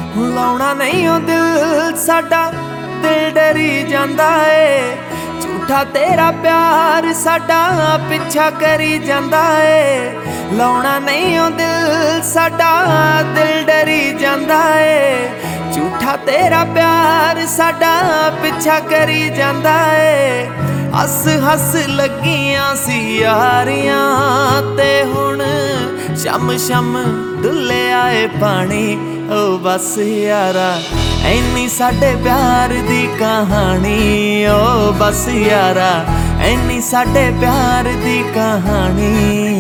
ਲਾਉਣਾ ਨਹੀਂ ਉਹ ਦਿਲ ਸਾਡਾ, ਦਿਲ ਡਰੀ ਜਾਂਦਾ ਏ। ਝੂਠਾ ਤੇਰਾ ਪਿਆਰ ਸਾਡਾ ਪਿੱਛਾ ਕਰੀ ਜਾਂਦਾ ਏ। ਲਾਉਣਾ ਨਹੀਂ ਉਹ ਦਿਲ ਸਾਡਾ, ਦਿਲ ਡਰੀ ਜਾਂਦਾ ਏ। ਝੂਠਾ ਤੇਰਾ ਪਿਆਰ ਸਾਡਾ ਪਿੱਛਾ ਕਰੀ ਜਾਂਦਾ ਏ। ਹੱਸ ਹੱਸ ਲੱਗੀਆਂ ਸੀ ਯਾਰੀਆਂ ਤੇ ਹੁਣ ਸ਼ਮ ਸ਼ਮ ਡੁੱਲਿਆ ਏ ਪਾਣੀ। ਓ ਬਸ ਯਾਰਾ ਐਨੀ ਸਾਡੇ ਪਿਆਰ ਦੀ ਕਹਾਣੀ। ਓ ਬਸ ਯਾਰਾ ਐਨੀ ਸਾਡੇ ਪਿਆਰ ਦੀ ਕਹਾਣੀ।